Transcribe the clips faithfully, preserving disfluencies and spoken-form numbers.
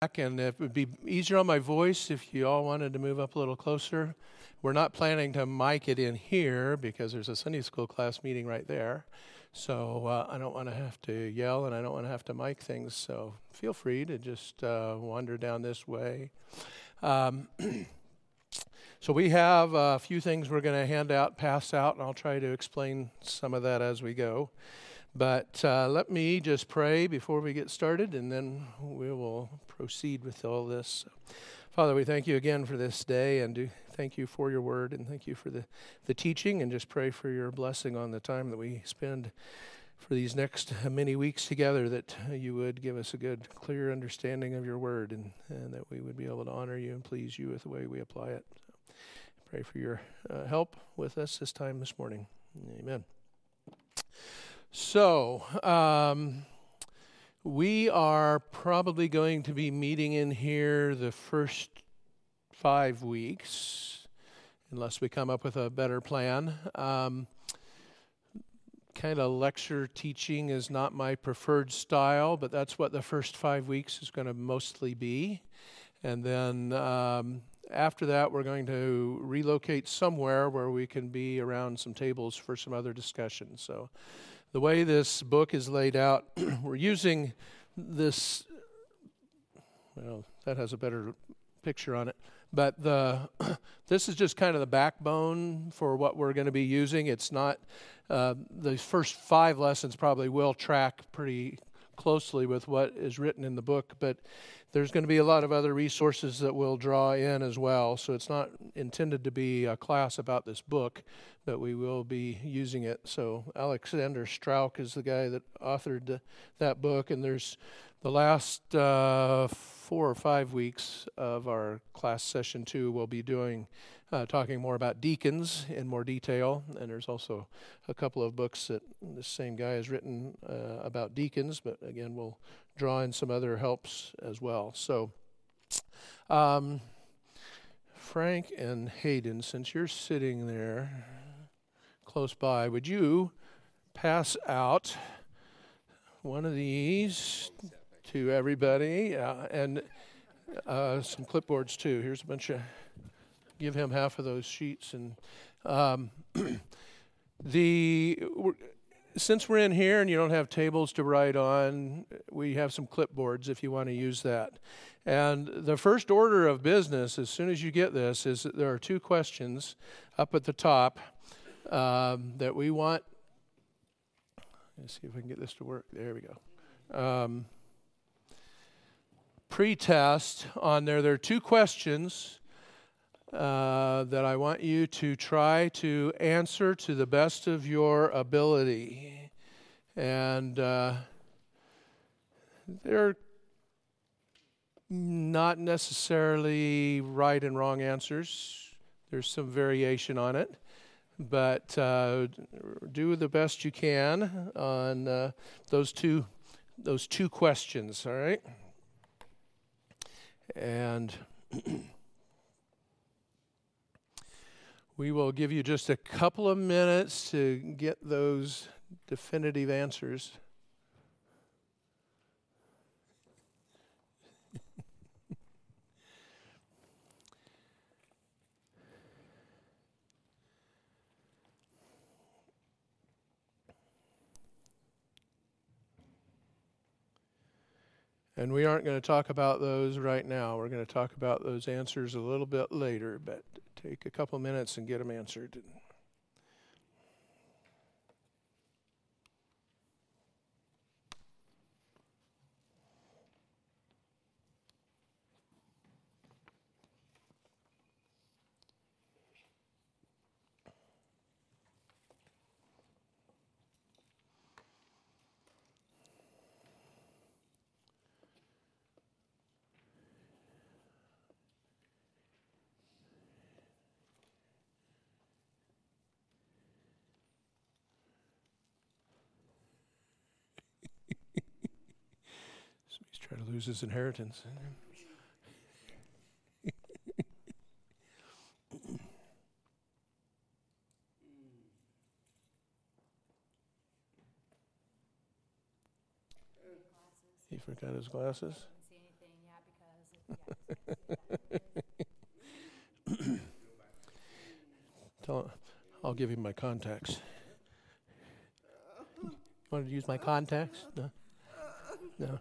And if it would be easier on my voice if you all wanted to move up a little closer. We're not planning to mic it in here because there's a Sunday school class meeting right there. So uh, I don't want to have to yell and I don't want to have to mic things. So feel free to just uh, wander down this way. Um, so we have a few things we're going to hand out, pass out, and I'll try to explain some of that as we go. But uh, let me just pray before we get started, and then we will proceed with all this. Father, we thank you again for this day, and do thank you for your word, and thank you for the, the teaching, and just pray for your blessing on the time that we spend for these next many weeks together, that you would give us a good, clear understanding of your word, and, and that we would be able to honor you and please you with the way we apply it. So pray for your uh, help with us this time this morning. Amen. So, um, we are probably going to be meeting in here the first five weeks, unless we come up with a better plan. Um, kind of lecture teaching is not my preferred style, but that's what the first five weeks is going to mostly be. And then um, after that, we're going to relocate somewhere where we can be around some tables for some other discussion. So the way this book is laid out, we're using this, well, that has a better picture on it, but the this is just kind of the backbone for what we're going to be using. It's not, uh, the first five lessons probably will track pretty closely with what is written in the book, but there's going to be a lot of other resources that we'll draw in as well. So it's not intended to be a class about this book, but we will be using it. So Alexander Strauch is the guy that authored the, that book, and there's the last uh, four or five weeks of our class session two, we'll be doing uh, talking more about deacons in more detail, and there's also a couple of books that the same guy has written uh, about deacons, but again, we'll draw in some other helps as well. So, um, Frank and Hayden, since you're sitting there close by, would you pass out one of these to everybody, uh, and uh, some clipboards too? Here's a bunch of, give him half of those sheets. And um, the we're, since we're in here and you don't have tables to write on, we have some clipboards if you want to use that. And the first order of business, as soon as you get this, is that there are two questions up at the top um, that we want. Let's see if we can get this to work. There we go. Um, pre-test on there. There are two questions uh, that I want you to try to answer to the best of your ability. And uh, they're not necessarily right and wrong answers. There's some variation on it. But uh, do the best you can on uh, those two those two questions, all right? And we will give you just a couple of minutes to get those definitive answers. And we aren't going to talk about those right now. We're going to talk about those answers a little bit later, but take a couple minutes and get them answered. He's trying to lose his inheritance. He forgot his glasses. See anything yet because I'll give him my contacts. Want to use my contacts? No? No.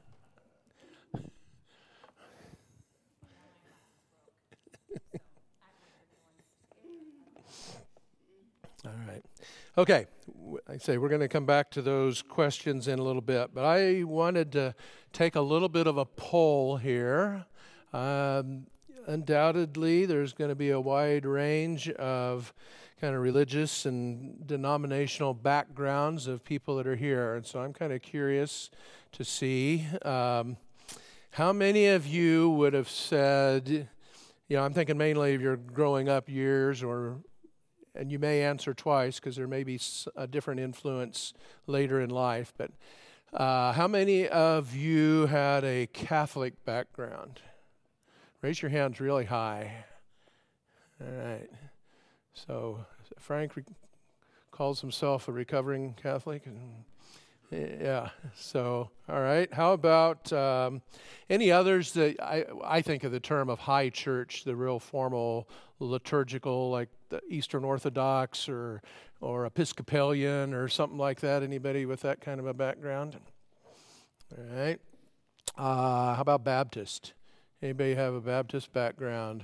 All right. Okay. I say we're going to come back to those questions in a little bit, but I wanted to take a little bit of a poll here. Um, undoubtedly, there's going to be a wide range of kind of religious and denominational backgrounds of people that are here, and so I'm kind of curious to see um, how many of you would have said, you know, I'm thinking mainly of your growing up years, or and you may answer twice because there may be a different influence later in life, but uh, how many of you had a Catholic background? Raise your hands really high. All right. So Frank re- calls himself a recovering Catholic. And, yeah. So, all right. How about um, any others that I, I think of the term of high church, the real formal liturgical, like the Eastern Orthodox or or Episcopalian or something like that? Anybody with that kind of a background? All right. Uh, how about Baptist? Anybody have a Baptist background?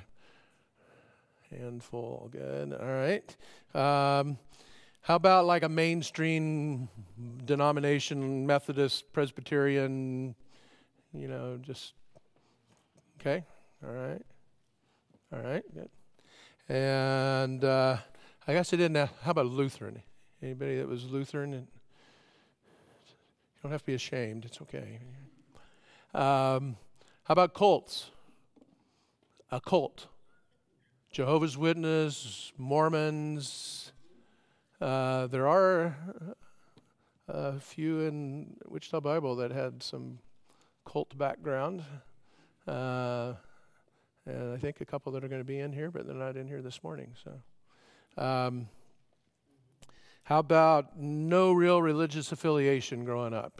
Handful. Good. All right. Um, how about like a mainstream denomination, Methodist, Presbyterian, you know, just, okay. All right. All right. Good. And uh, I guess I didn't have, how about Lutheran? Anybody that was Lutheran? And you don't have to be ashamed. It's okay. Um, how about cults? A cult. Jehovah's Witnesses, Mormons. Uh, there are a few in Wichita Bible that had some cult background. Uh, and I think a couple that are going to be in here, but they're not in here this morning. So, um, how about no real religious affiliation growing up?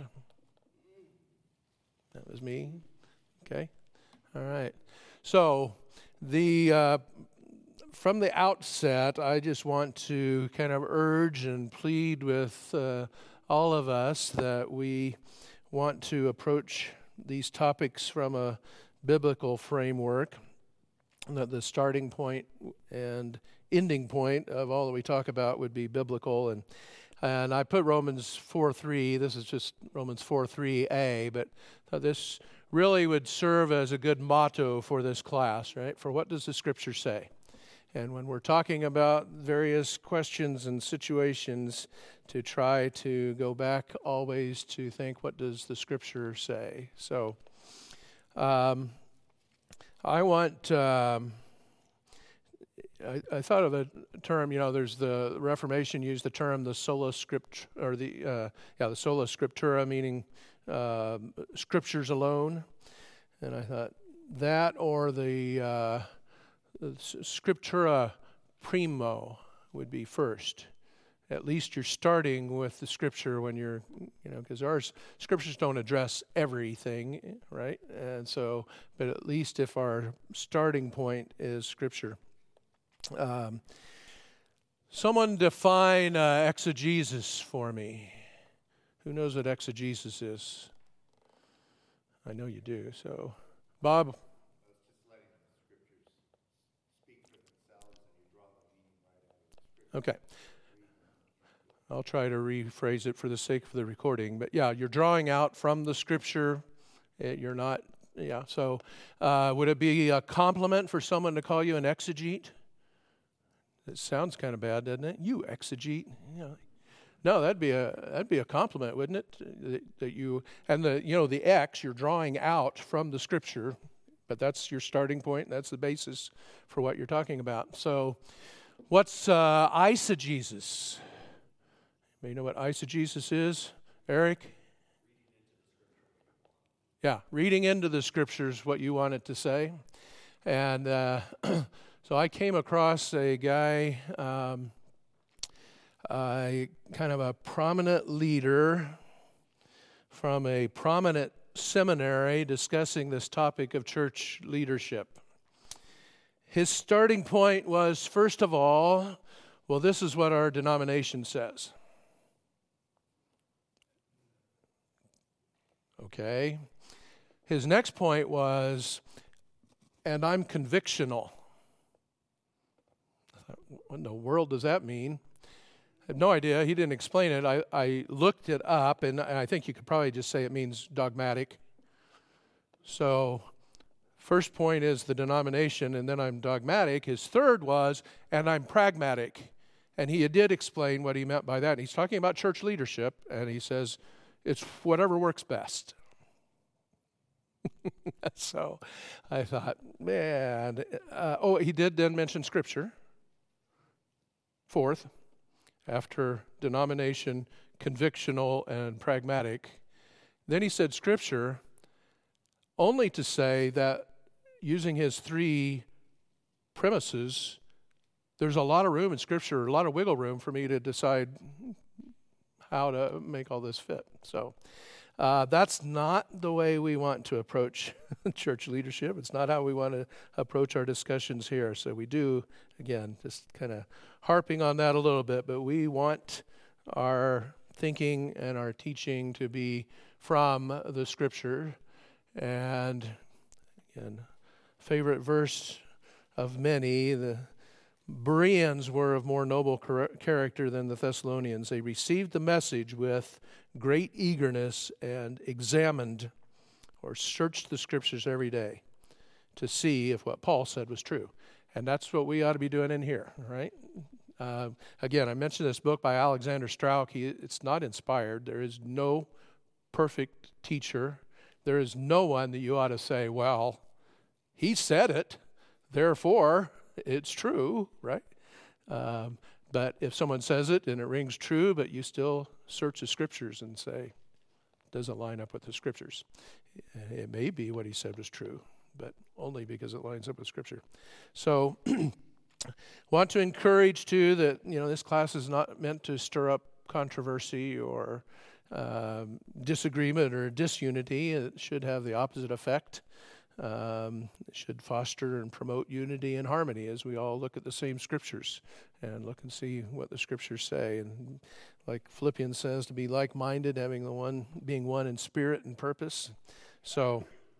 That was me. Okay. All right. So, the uh, from the outset, I just want to kind of urge and plead with uh, all of us that we want to approach these topics from a biblical framework, that the starting point and ending point of all that we talk about would be biblical. And and I put Romans four three, this is just Romans four three a, but this really would serve as a good motto for this class, right? For what does the Scripture say? And when we're talking about various questions and situations, to try to go back always to think, what does the Scripture say? So um, I want, um, I, I thought of a term, you know, there's the Reformation used the term the sola script, or the, uh, yeah, the sola scriptura, meaning uh, scriptures alone. And I thought that, or the uh, scriptura primo would be first. At least you're starting with the Scripture when you're, you know, because our Scriptures don't address everything, right? And so, but at least if our starting point is Scripture. Um, someone define uh, exegesis for me. Who knows what exegesis is? I know you do. So, Bob. Okay. I'll try to rephrase it for the sake of the recording. But yeah, you're drawing out from the Scripture. You're not, yeah. So uh, would it be a compliment for someone to call you an exegete? It sounds kind of bad, doesn't it? You exegete. You know. No, that'd be a that'd be a compliment, wouldn't it? That, that you and the you know the X you're drawing out from the Scripture, but that's your starting point. That's the basis for what you're talking about. So, what's uh, eisegesis? You know what eisegesis is, Eric? Yeah, reading into the Scriptures what you want it to say. And uh, so I came across a guy, um, a kind of a prominent leader from a prominent seminary discussing this topic of church leadership. His starting point was, first of all, well, this is what our denomination says. Okay. His next point was, and I'm convictional. I thought, what in the world does that mean? I have no idea. He didn't explain it. I, I looked it up, and I think you could probably just say it means dogmatic. So, first point is the denomination, and then I'm dogmatic. His third was, and I'm pragmatic. And he did explain what he meant by that. And he's talking about church leadership, and he says, it's whatever works best. So I thought, man. Uh, oh, he did then mention Scripture. Fourth, after denomination, convictional, and pragmatic. Then he said Scripture, only to say that using his three premises, there's a lot of room in Scripture, a lot of wiggle room for me to decide how to make all this fit. So uh, that's not the way we want to approach church leadership. It's not how we want to approach our discussions here. So we do, again, just kind of harping on that a little bit, but we want our thinking and our teaching to be from the Scripture. And again, favorite verse of many, the Bereans were of more noble char- character than the Thessalonians. They received the message with great eagerness and examined or searched the Scriptures every day to see if what Paul said was true. And that's what we ought to be doing in here, right? Uh, again, I mentioned this book by Alexander Strauch. He, it's not inspired. There is no perfect teacher. There is no one that you ought to say, well, he said it, therefore it's true, right? Um, but if someone says it and it rings true, but you still search the Scriptures and say, it doesn't line up with the Scriptures. It may be what he said was true, but only because it lines up with Scripture. So, want to encourage, too, that, you know, this class is not meant to stir up controversy or um, disagreement or disunity. It should have the opposite effect. Um, it should foster and promote unity and harmony as we all look at the same Scriptures and look and see what the Scriptures say. And like Philippians says, to be like-minded, having the one, being one in spirit and purpose. So,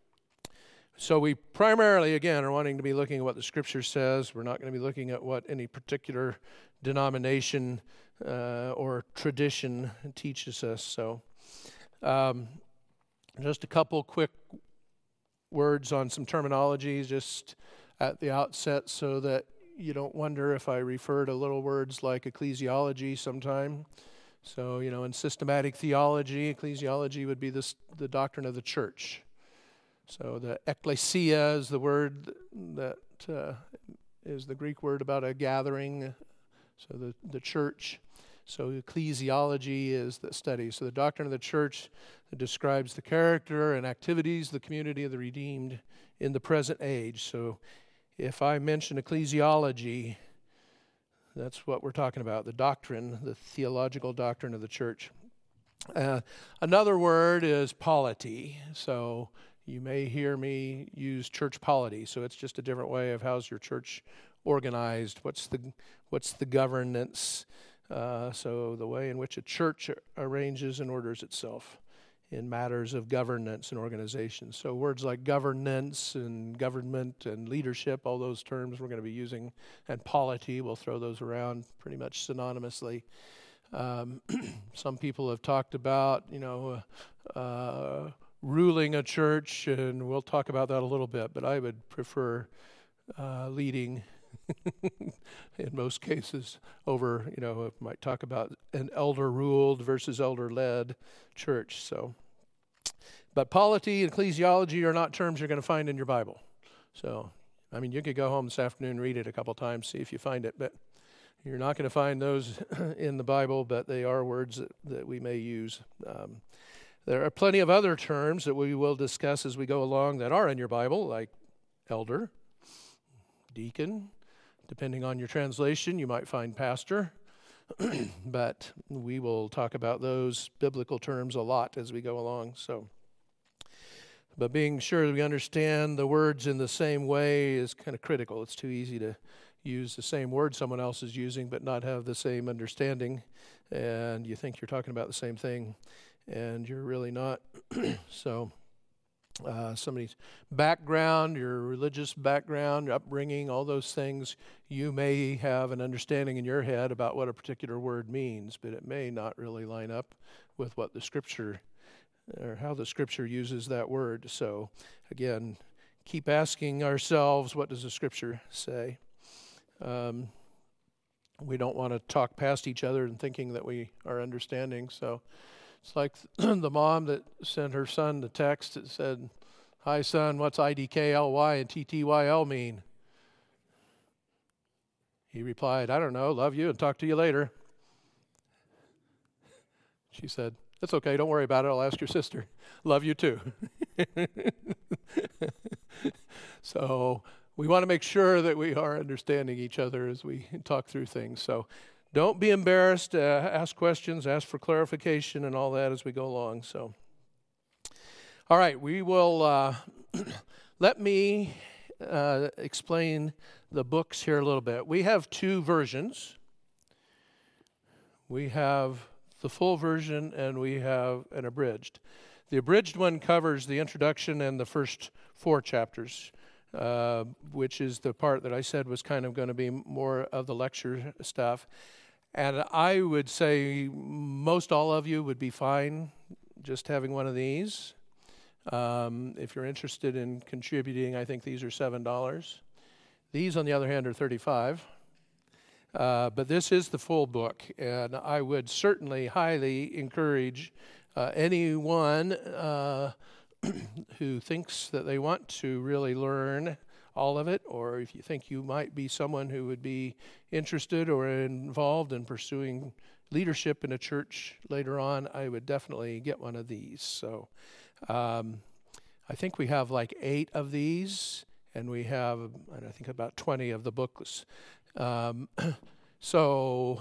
so we primarily, again, are wanting to be looking at what the Scripture says. We're not going to be looking at what any particular denomination uh, or tradition teaches us. So, um, just a couple quick words on some terminology just at the outset so that you don't wonder if I refer to little words like ecclesiology sometime. So, you know, in systematic theology, ecclesiology would be this, the doctrine of the church. So the ecclesia is the word that uh, is the Greek word about a gathering, so the, the church. So ecclesiology is the study. So the doctrine of the church that describes the character and activities of the community of the redeemed in the present age. So if I mention ecclesiology, that's what we're talking about, the doctrine, the theological doctrine of the church. Uh, another word is polity. So you may hear me use church polity. So it's just a different way of how's your church organized, what's the what's the governance. Uh, so the way in which a church arranges and orders itself in matters of governance and organization. So words like governance and government and leadership, all those terms we're going to be using, and polity, we'll throw those around pretty much synonymously. Um, some people have talked about, you know, uh, uh, ruling a church, and we'll talk about that a little bit, but I would prefer uh, leading in most cases over, you know, I might talk about an elder-ruled versus elder-led church. So, but polity and ecclesiology are not terms you're going to find in your Bible. So, I mean, you could go home this afternoon, read it a couple times, see if you find it, but you're not going to find those in the Bible, but they are words that, that we may use. Um, there are plenty of other terms that we will discuss as we go along that are in your Bible, like elder, deacon. Depending on your translation, you might find pastor, but we will talk about those biblical terms a lot as we go along. So, but being sure that we understand the words in the same way is kind of critical. It's too easy to use the same word someone else is using but not have the same understanding, and you think you're talking about the same thing, and you're really not. So uh, somebody's background, your religious background, your upbringing, all those things, you may have an understanding in your head about what a particular word means, but it may not really line up with what the Scripture, or how the Scripture uses that word. So again, keep asking ourselves, what does the Scripture say? Um, we don't want to talk past each other and thinking that we are understanding. So it's like the mom that sent her son the text that said, "Hi son, what's I D K L Y and T T Y L mean?" He replied, "I don't know, love you and talk to you later." She said, "That's okay, don't worry about it, I'll ask your sister. Love you too." So we want to make sure that we are understanding each other as we talk through things. So don't be embarrassed, uh, ask questions, ask for clarification and all that as we go along. So, all right, we will, uh, let me uh, explain the books here a little bit. We have two versions. We have the full version and we have an abridged. The abridged one covers the introduction and the first four chapters, uh, which is the part that I said was kind of going to be more of the lecture stuff. And I would say most all of you would be fine just having one of these. Um, if you're interested in contributing, I think these are seven dollars. These, on the other hand, are thirty-five dollars. Uh, but this is the full book, and I would certainly highly encourage uh, anyone uh, who thinks that they want to really learn all of it, or if you think you might be someone who would be interested or involved in pursuing leadership in a church later on, I would definitely get one of these. So um, I think we have like eight of these, and we have, I think, about twenty of the booklets. Um, so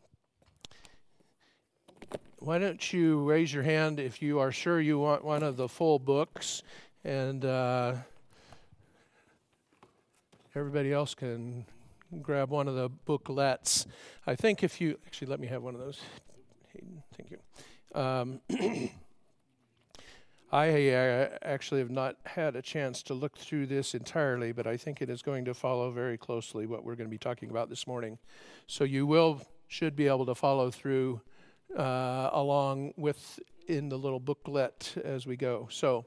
why don't you raise your hand if you are sure you want one of the full books, and uh, everybody else can grab one of the booklets. I think if you, actually let me have one of those. Hayden, thank you. Um, I uh, actually have not had a chance to look through this entirely, but I think it is going to follow very closely what we're going to be talking about this morning. So you will, should be able to follow through uh, along with in the little booklet as we go. So,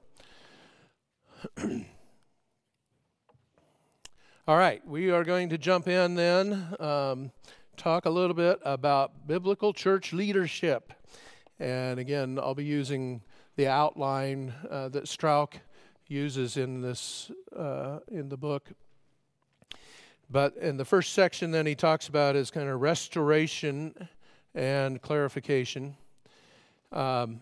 all right, we are going to jump in then, um, talk a little bit about biblical church leadership. And again, I'll be using the outline uh, that Strauch uses in this uh, in the book. But in the first section then he talks about is kind of restoration and clarification. Um,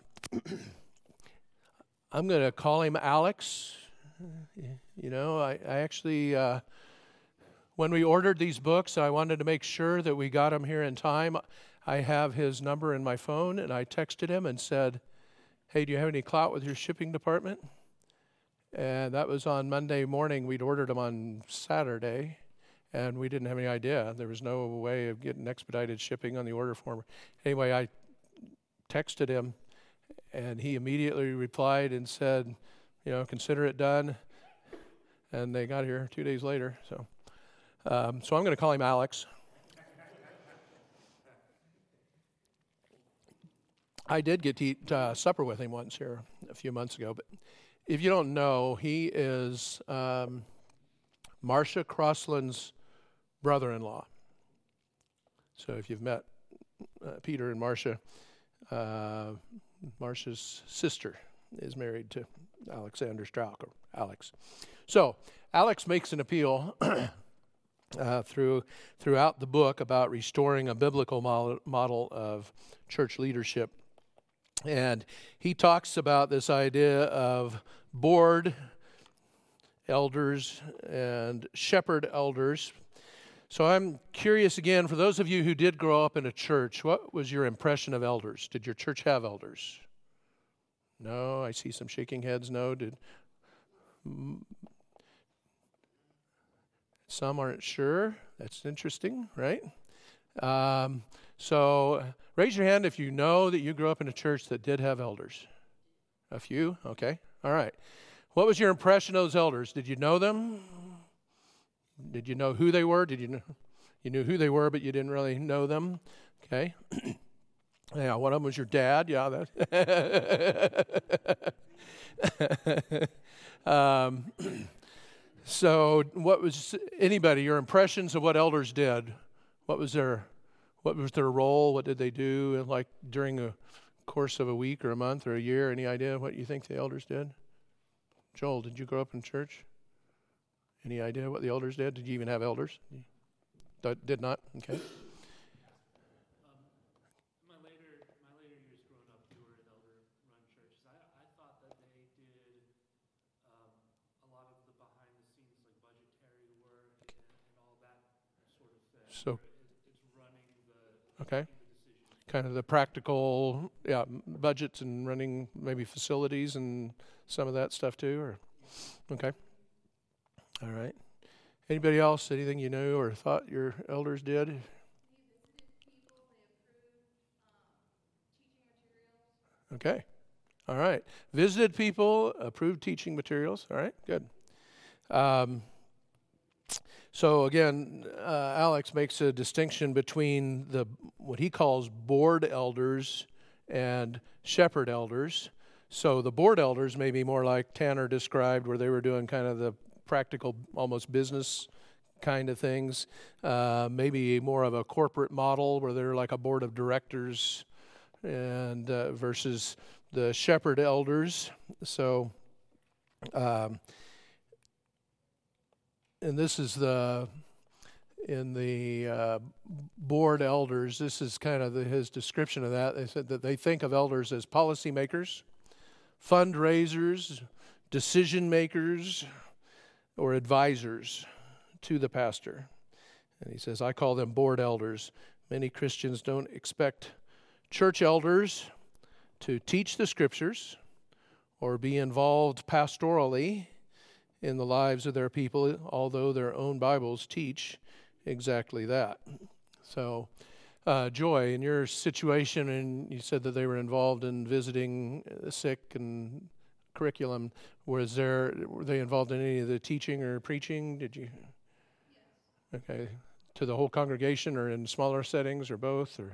I'm going to call him Alex. You know, I, I actually, uh, when we ordered these books, I wanted to make sure that we got them here in time. I have his number in my phone, and I texted him and said, "Hey, do you have any clout with your shipping department?" And that was on Monday morning. We'd ordered them on Saturday, and we didn't have any idea. There was no way of getting expedited shipping on the order form. Anyway, I texted him, and he immediately replied and said, you know, consider it done. And they got here two days later. So, um, so I'm going to call him Alex. I did get to eat uh, supper with him once here a few months ago, but if you don't know, he is um, Marcia Crossland's brother-in-law. So if you've met uh, Peter and Marcia, uh, Marcia's sister is married to Alexander Strauch, or Alex. So Alex makes an appeal uh, through throughout the book about restoring a biblical model, model of church leadership. And he talks about this idea of board elders and shepherd elders. So I'm curious again, for those of you who did grow up in a church, what was your impression of elders? Did your church have elders? No, I see some shaking heads. No, did some aren't sure. That's interesting, right? Um, so raise your hand if you know that you grew up in a church that did have elders. A few? Okay. All right. What was your impression of those elders? Did you know them? Did you know who they were? Did you know? You knew who they were, but you didn't really know them? Okay. Yeah, one of them was your dad. Yeah. That. um, so what was, anybody, your impressions of what elders did? What was their, what was their role? What did they do, like during a course of a week or a month or a year? Any idea what you think the elders did? Joel, did you grow up in church? Any idea what the elders did? Did you even have elders? That did not? Okay. Um, my later my later years growing up, we were in elder-run churches. I, I thought that they did um, a lot of the behind-the-scenes, like budgetary work and, and all that sort of thing. So, it, it's running the okay. making the decisions. Kind of the practical, yeah, budgets and running maybe facilities and some of that stuff too, or okay. All right. Anybody else? Anything you knew or thought your elders did? We visited people, they approved um, teaching materials. Okay. All right. Visited people, approved teaching materials. All right. Good. Um, so again, uh, Alex makes a distinction between the what he calls board elders and shepherd elders. So the board elders may be more like Tanner described, where they were doing kind of the practical, almost business kind of things. Uh, maybe more of a corporate model where they're like a board of directors, and uh, versus the shepherd elders. So, um, and this is the in the uh, board elders. This is kind of the, his description of that. They said that they think of elders as policymakers, fundraisers, decision makers, or advisors to the pastor. And he says, I call them board elders. Many Christians don't expect church elders to teach the scriptures or be involved pastorally in the lives of their people, although their own Bibles teach exactly that. So, uh, Joy, in your situation, and you said that they were involved in visiting the sick and curriculum, was there, were they involved in any of the teaching or preaching? Did you? Yes. Okay. To the whole congregation, or in smaller settings, or both, or? Um,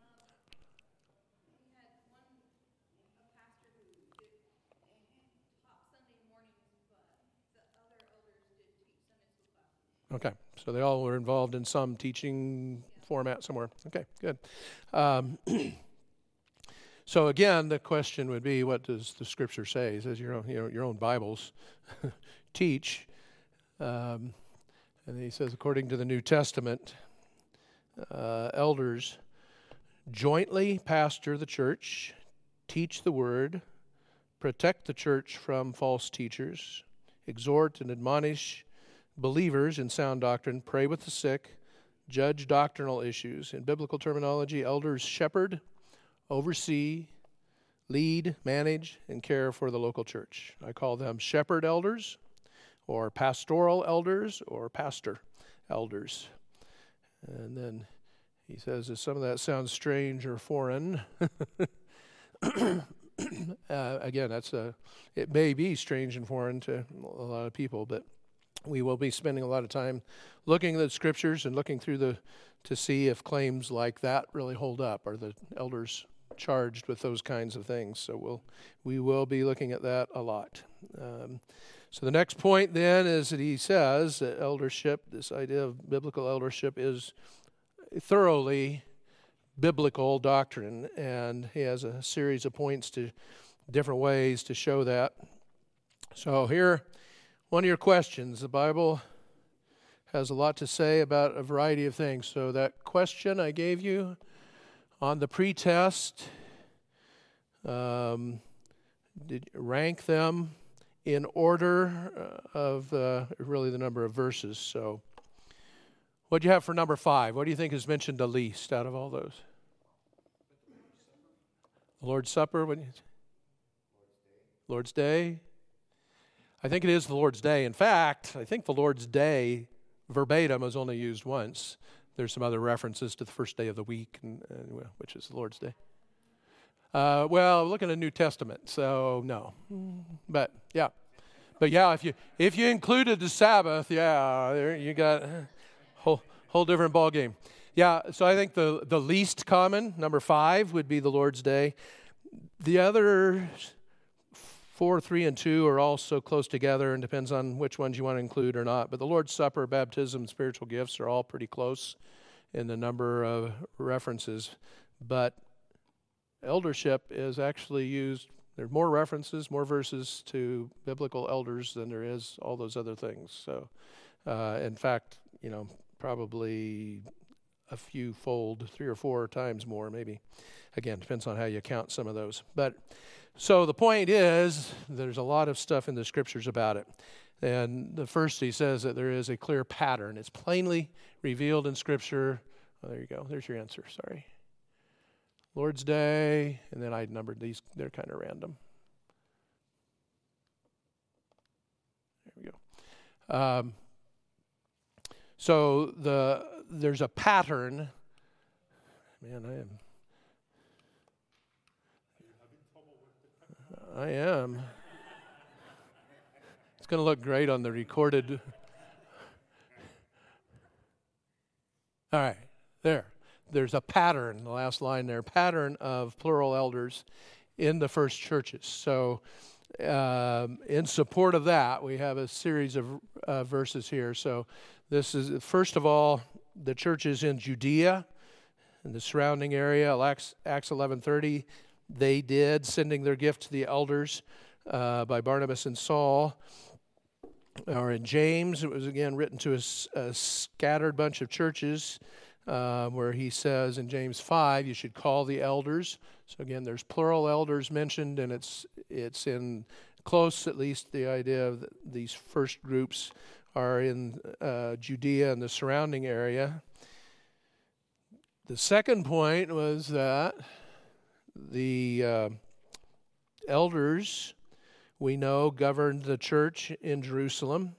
we had one, a pastor who did taught Sunday mornings, but the other elders did teach Sunday school classes. Okay, so they all were involved in some teaching format somewhere. Okay, good. Um, so again, the question would be, what does the Scripture say? It says your own, you know, your own Bibles teach. Um, and he says, according to the New Testament, uh, elders jointly pastor the church, teach the word, protect the church from false teachers, exhort and admonish believers in sound doctrine, pray with the sick, judge doctrinal issues. In biblical terminology, elders shepherd, oversee, lead, manage, and care for the local church. I call them shepherd elders, or pastoral elders, or pastor elders. And then he says, if some of that sounds strange or foreign, uh, again, that's a, it may be strange and foreign to a lot of people, but we will be spending a lot of time looking at the scriptures and looking through the, to see if claims like that really hold up. Are the elders charged with those kinds of things? So we'll, we will be looking at that a lot. Um, so the next point then is that he says that eldership, this idea of biblical eldership, is thoroughly biblical doctrine, and he has a series of points to different ways to show that. So here, one of your questions. The Bible has a lot to say about a variety of things. So that question I gave you on the pretest, um, did you rank them in order of uh, really the number of verses. So what do you have for number five? What do you think is mentioned the least out of all those? The Lord's Supper? What do you, Lord's Day? I think it is the Lord's Day. In fact, I think the Lord's Day verbatim is only used once. There's some other references to the first day of the week, and, and, well, which is the Lord's Day. Uh, well, look at the New Testament, so no. But yeah, but yeah, if you if you included the Sabbath, yeah, there you got a whole whole different ball game. Yeah, so I think the the least common, number five, would be the Lord's Day. The other four, three, and two are all so close together, and depends on which ones you want to include or not. But the Lord's Supper, baptism, spiritual gifts are all pretty close in the number of references. But eldership is actually used, there are more references, more verses to biblical elders than there is all those other things. So, uh, in fact, you know, probably a few fold, three or four times more, maybe. Again, depends on how you count some of those. But so the point is, there's a lot of stuff in the scriptures about it. And the first, he says that there is a clear pattern. It's plainly revealed in Scripture. Oh, there you go. There's your answer. Sorry. Lord's Day, and then I numbered these. They're kind of random. There we go. Um, so the there's a pattern. Man, I am. I am. It's going to look great on the recorded. All right, there. There's a pattern, the last line there, pattern of plural elders in the first churches. So um, in support of that, we have a series of uh, verses here. So this is, first of all, the churches in Judea and the surrounding area, Acts, Acts eleven thirty, they did, sending their gift to the elders uh, by Barnabas and Saul. Or in James, it was again written to a, a scattered bunch of churches, Uh, where he says in James five, you should call the elders. So again, there's plural elders mentioned, and it's it's in close, at least, the idea of the, these first groups are in uh, Judea and the surrounding area. The second point was that the uh, elders, we know, governed the church in Jerusalem.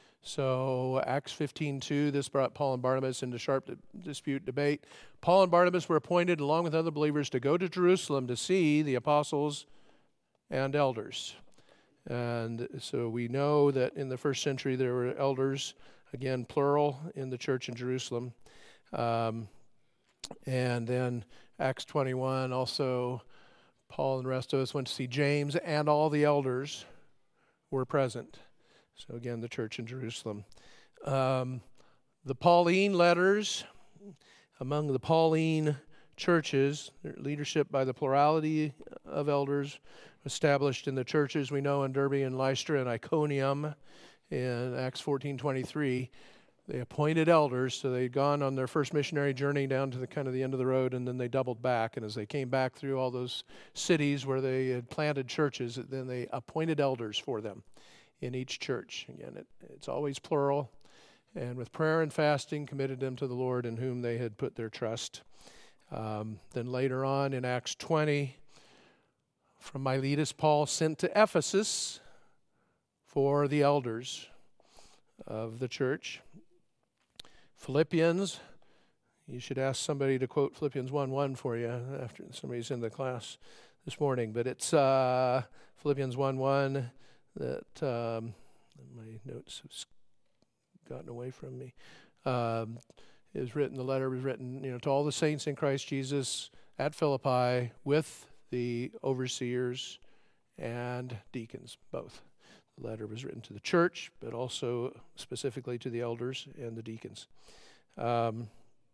So Acts fifteen two, this brought Paul and Barnabas into sharp di- dispute debate. Paul and Barnabas were appointed, along with other believers, to go to Jerusalem to see the apostles and elders. And so we know that in the first century there were elders, again, plural, in the church in Jerusalem. Um, and then Acts twenty-one, also Paul and the rest of us went to see James, and all the elders were present. So again, the church in Jerusalem. Um, the Pauline letters, among the Pauline churches, leadership by the plurality of elders established in the churches we know in Derbe and Lystra and Iconium in Acts fourteen twenty-three. They appointed elders, so they'd gone on their first missionary journey down to the kind of the end of the road, and then they doubled back. And as they came back through all those cities where they had planted churches, then they appointed elders for them in each church. Again, it, it's always plural. And with prayer and fasting, committed them to the Lord in whom they had put their trust. Um, then later on in Acts twenty, from Miletus, Paul sent to Ephesus for the elders of the church. Philippians, you should ask somebody to quote Philippians one one for you after somebody's in the class this morning. But it's uh, Philippians one one. That um, my notes have gotten away from me. Um, is written. The letter was written, you know, to all the saints in Christ Jesus at Philippi, with the overseers and deacons, both. The letter was written to the church, but also specifically to the elders and the deacons. Um,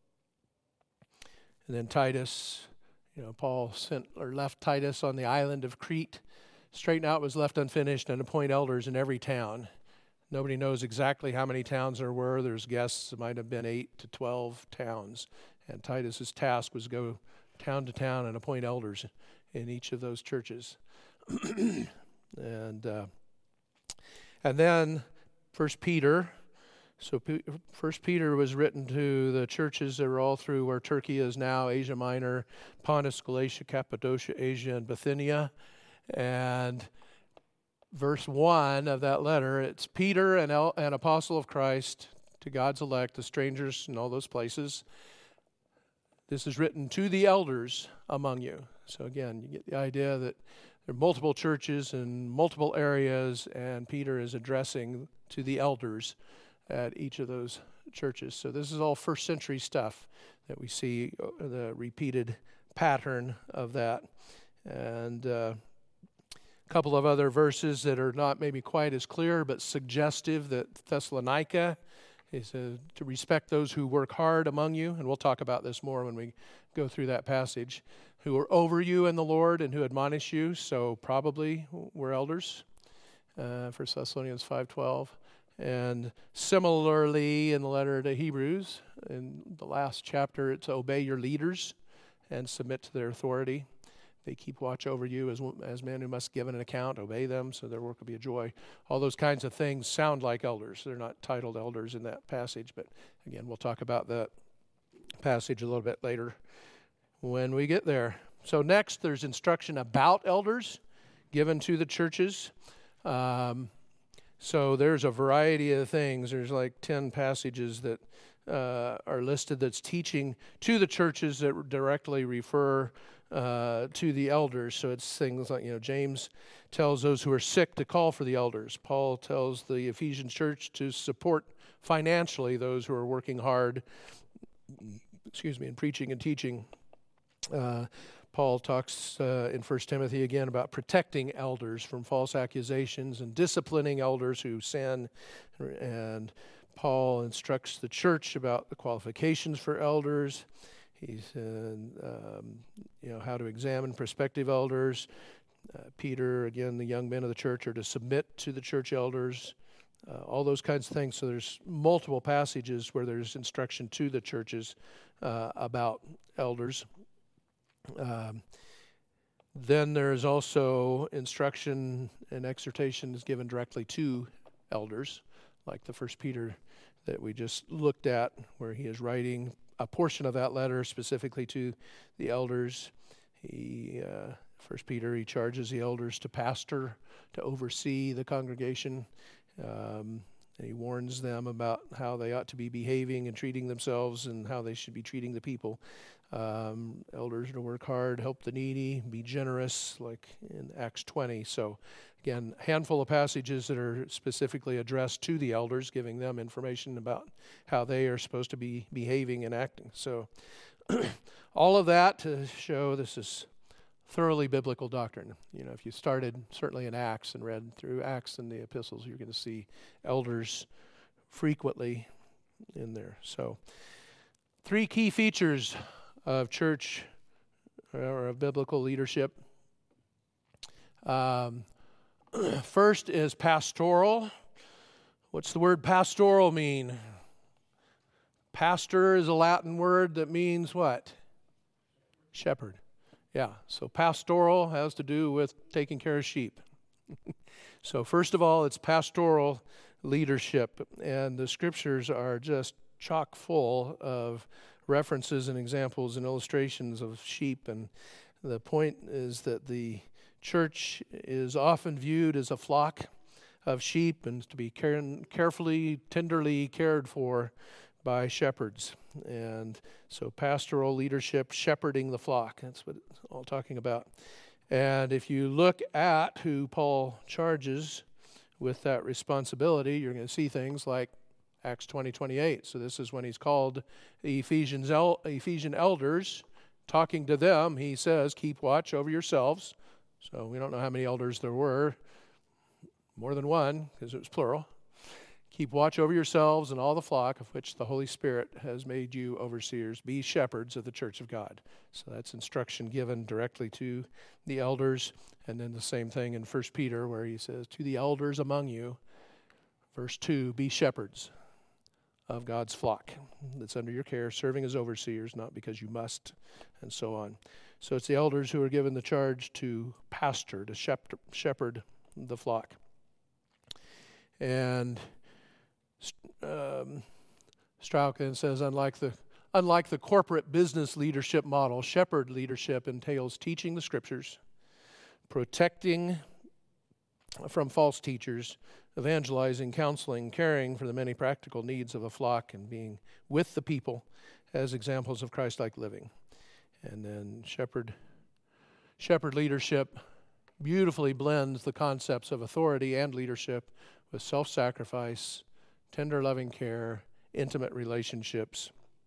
and then Titus, you know, Paul sent or left Titus on the island of Crete. Straighten out was left unfinished, and appoint elders in every town. Nobody knows exactly how many towns there were. There's guesses it might have been eight to twelve towns. And Titus's task was go town to town and appoint elders in each of those churches. and uh, and then First Peter. So P- First Peter was written to the churches that are all through where Turkey is now, Asia Minor, Pontus, Galatia, Cappadocia, Asia, and Bithynia. And verse one of that letter, it's Peter, an, el- an apostle of Christ, to God's elect, the strangers in all those places. This is written to the elders among you. So again, you get the idea that there are multiple churches in multiple areas, and Peter is addressing to the elders at each of those churches. So this is all first century stuff that we see, uh, the repeated pattern of that. And uh, a couple of other verses that are not maybe quite as clear, but suggestive, that Thessalonica is uh, to respect those who work hard among you, and we'll talk about this more when we go through that passage, who are over you in the Lord and who admonish you. So probably we're elders, uh, First Thessalonians five twelve. And similarly in the letter to Hebrews, in the last chapter, it's obey your leaders and submit to their authority. They keep watch over you as as men who must give an account. Obey them, so their work will be a joy. All those kinds of things sound like elders. They're not titled elders in that passage, but again, we'll talk about that passage a little bit later when we get there. So next, there's instruction about elders given to the churches. Um, so there's a variety of things. There's like ten passages that uh, are listed that's teaching to the churches that directly refer Uh, to the elders. So it's things like, you know, James tells those who are sick to call for the elders. Paul tells the Ephesian church to support financially those who are working hard, excuse me, in preaching and teaching. Uh, Paul talks uh, in First Timothy again about protecting elders from false accusations and disciplining elders who sin. And Paul instructs the church about the qualifications for elders. He's, uh, um, you know, how to examine prospective elders. Uh, Peter, again, the young men of the church are to submit to the church elders, uh, all those kinds of things. So there's multiple passages where there's instruction to the churches uh, about elders. Um, then there's also instruction and exhortation is given directly to elders, like the First Peter that we just looked at, where he is writing a portion of that letter specifically to the elders. He, uh, First Peter, he charges the elders to pastor, to oversee the congregation, um, and he warns them about how they ought to be behaving and treating themselves and how they should be treating the people. Um, elders are to work hard, help the needy, be generous, like in Acts twenty. So again, a handful of passages that are specifically addressed to the elders, giving them information about how they are supposed to be behaving and acting. So all of that to show this is thoroughly biblical doctrine. You know, if you started certainly in Acts and read through Acts and the epistles, you're going to see elders frequently in there. So three key features of church or of biblical leadership. Um, First is pastoral. What's the word pastoral mean? Pastor is a Latin word that means what? Shepherd. Yeah, so pastoral has to do with taking care of sheep. So first of all, it's pastoral leadership, and the scriptures are just chock full of references and examples and illustrations of sheep, and the point is that the church is often viewed as a flock of sheep and to be care- carefully, tenderly cared for by shepherds. And so pastoral leadership, shepherding the flock, that's what it's all talking about. And if you look at who Paul charges with that responsibility, you're going to see things like Acts twenty twenty-eight. So this is when he's called the Ephesians el- Ephesian elders, talking to them, he says, keep watch over yourselves. So we don't know how many elders there were, more than one, because it was plural. Keep watch over yourselves and all the flock of which the Holy Spirit has made you overseers. Be shepherds of the church of God. So that's instruction given directly to the elders. And then the same thing in First Peter where he says, to the elders among you, verse two, be shepherds of God's flock that's under your care, serving as overseers, not because you must, and so on. So it's the elders who are given the charge to pastor, to shep- shepherd the flock. And um, Strauch then says, unlike the unlike the corporate business leadership model, shepherd leadership entails teaching the scriptures, protecting from false teachers, evangelizing, counseling, caring for the many practical needs of a flock, and being with the people as examples of Christ-like living. And then shepherd, shepherd leadership beautifully blends the concepts of authority and leadership with self-sacrifice, tender loving care, intimate relationships.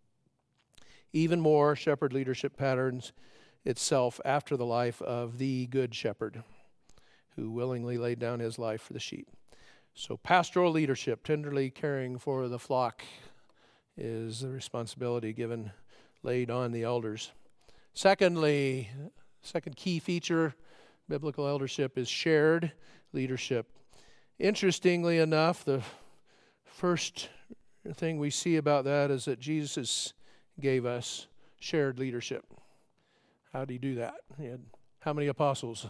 Even more, shepherd leadership patterns itself after the life of the good shepherd who willingly laid down his life for the sheep. So pastoral leadership, tenderly caring for the flock, is the responsibility given, laid on the elders. Secondly, second key feature, biblical eldership, is shared leadership. Interestingly enough, the first thing we see about that is that Jesus gave us shared leadership. How did he do that? He had how many apostles?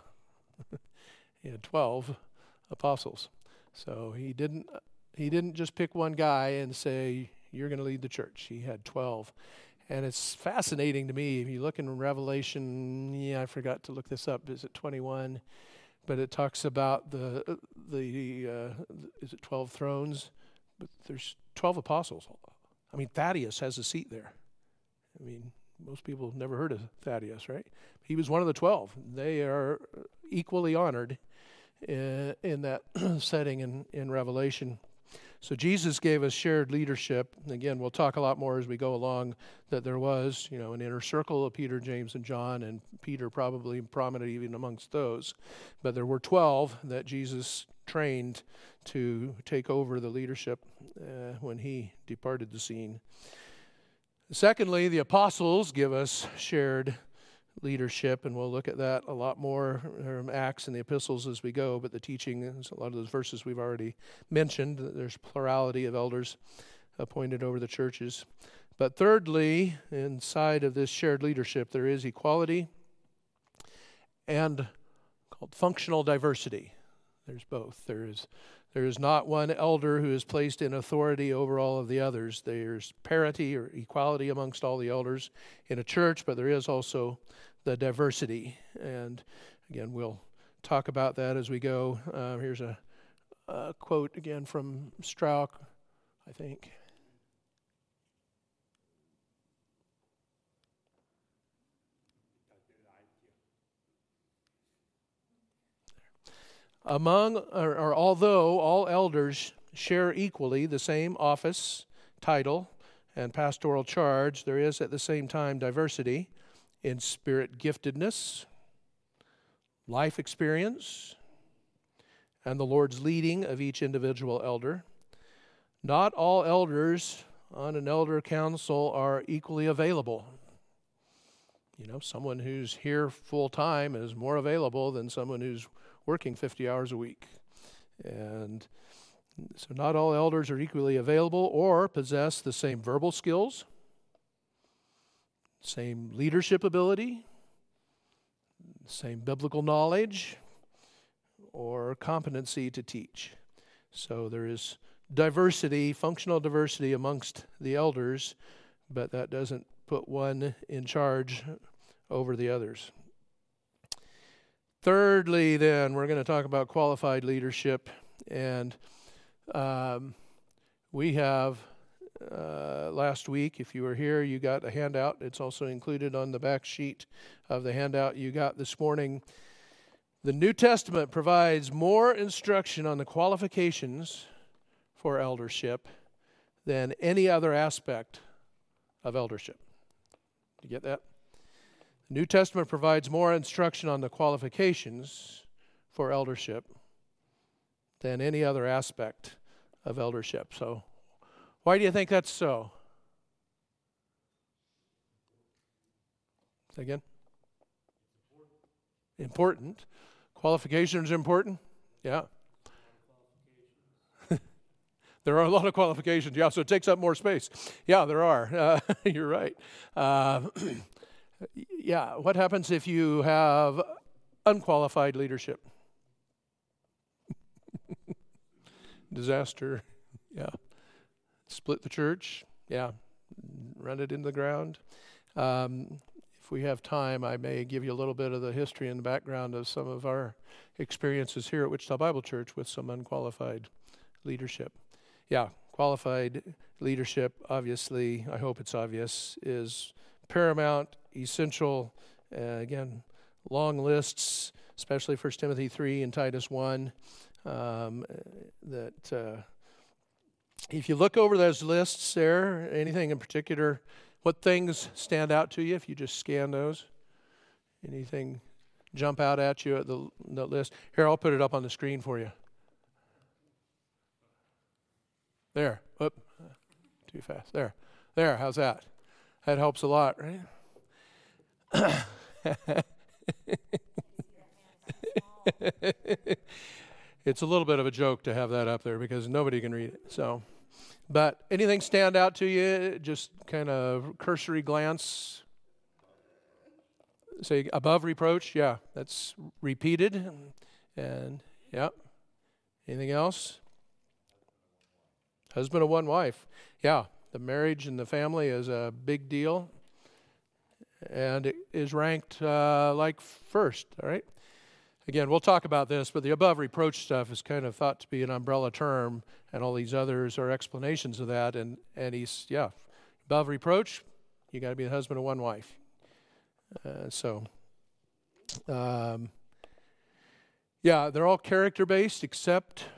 He had twelve apostles. So he didn't he didn't just pick one guy and say, you're going to lead the church. He had twelve. And it's fascinating to me. If you look in Revelation, yeah, I forgot to look this up. Is it twenty-one? But it talks about the, the uh, is it twelve thrones? But there's twelve apostles. I mean, Thaddeus has a seat there. I mean, most people have never heard of Thaddeus, right? He was one of the twelve. They are equally honored in, in that setting in, in Revelation. So Jesus gave us shared leadership. Again, we'll talk a lot more as we go along that there was, you know, an inner circle of Peter, James, and John, and Peter probably prominent even amongst those. But there were twelve that Jesus trained to take over the leadership uh, when he departed the scene. Secondly, the apostles give us shared leadership, and we'll look at that a lot more from Acts and the epistles as we go, but the teaching, a lot of those verses we've already mentioned, there's plurality of elders appointed over the churches. But thirdly, inside of this shared leadership, there is equality and called functional diversity. There's both. There is There is not one elder who is placed in authority over all of the others. There's parity or equality amongst all the elders in a church, but there is also the diversity. And again, we'll talk about that as we go. Uh, here's a, a quote again from Strauch, I think. Among, or, or although all elders share equally the same office, title, and pastoral charge, there is at the same time diversity in spirit giftedness, life experience, and the Lord's leading of each individual elder. Not all elders on an elder council are equally available. You know, someone who's here full time is more available than someone who's working fifty hours a week. And so not all elders are equally available or possess the same verbal skills, same leadership ability, same biblical knowledge, or competency to teach. So there is diversity, functional diversity amongst the elders, but that doesn't put one in charge over the others. Thirdly, then, we're going to talk about qualified leadership, and um, we have, uh, last week, if you were here, you got a handout. It's also included on the back sheet of the handout you got this morning. The New Testament provides more instruction on the qualifications for eldership than any other aspect of eldership. You get that? The New Testament provides more instruction on the qualifications for eldership than any other aspect of eldership. So, why do you think that's so? Say again? Important. Qualifications are important? Yeah. There are a lot of qualifications. Yeah, so it takes up more space. Yeah, there are. Uh, you're right. Uh, yeah, what happens if you have unqualified leadership? Disaster. Yeah. Split the church. Yeah. Run it into the ground. Um, if we have time, I may give you a little bit of the history and the background of some of our experiences here at Wichita Bible Church with some unqualified leadership. Yeah, qualified leadership, obviously, I hope it's obvious, is paramount, essential. Uh, again, long lists, especially First Timothy three and Titus one, um, that uh, if you look over those lists there, anything in particular, what things stand out to you if you just scan those? Anything jump out at you at the, the list? Here, I'll put it up on the screen for you. There. Whoop. Too fast. There. There. How's that? That helps a lot, right? It's a little bit of a joke to have that up there because nobody can read it. So, but anything stand out to you? Just kind of cursory glance. Say above reproach. Yeah, that's repeated. And, and yeah. Anything else? Husband of one wife. Yeah, the marriage and the family is a big deal. And it is ranked uh, like first, all right? Again, we'll talk about this, but the above reproach stuff is kind of thought to be an umbrella term, and all these others are explanations of that. And, and he's, yeah, above reproach, you got to be the husband of one wife. Uh, so, um, yeah, they're all character-based except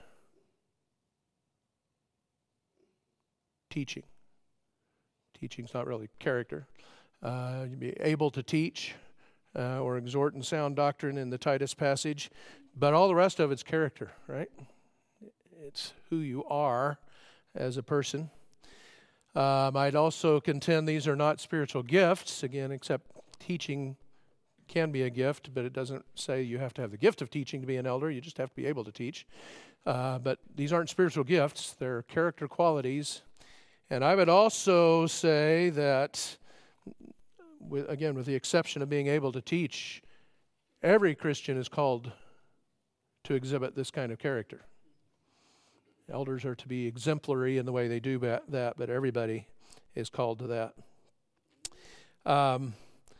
teaching. Teaching's not really character. Uh, you'd be able to teach uh, or exhort and sound doctrine in the Titus passage, but all the rest of it's character, right? It's who you are as a person. Um, I'd also contend these are not spiritual gifts, again, except teaching can be a gift, but it doesn't say you have to have the gift of teaching to be an elder. You just have to be able to teach. Uh, but these aren't spiritual gifts. They're character qualities. And I would also say that, with, again, with the exception of being able to teach, every Christian is called to exhibit this kind of character. Elders are to be exemplary in the way they do that, but everybody is called to that. Um,